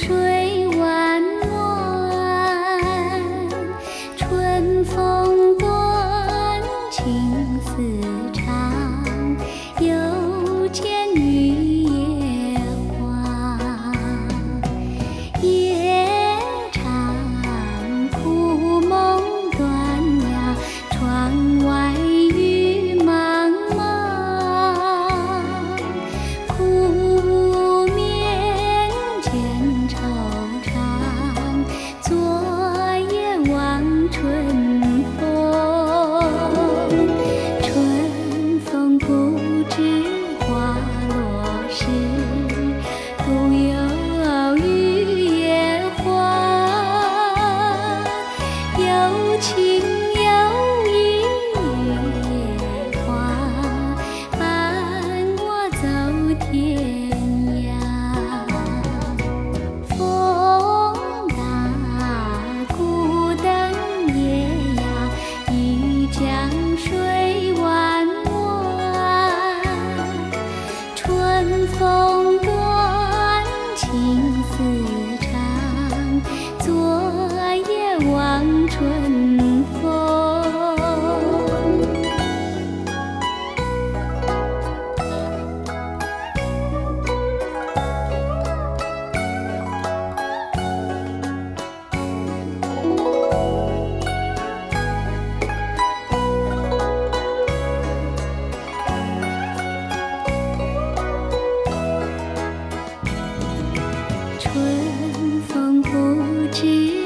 水弯弯，春风短，青丝长，又见绿野花。夜长枯梦断呀，窗外雨茫茫。苦眠见惆怅，昨夜望春风。春风不知花落时，独有雨夜花。有情有义夜花，伴我走天涯。风大孤灯夜呀，一江水弯弯。春风短，青丝长，昨夜望春风。春风不知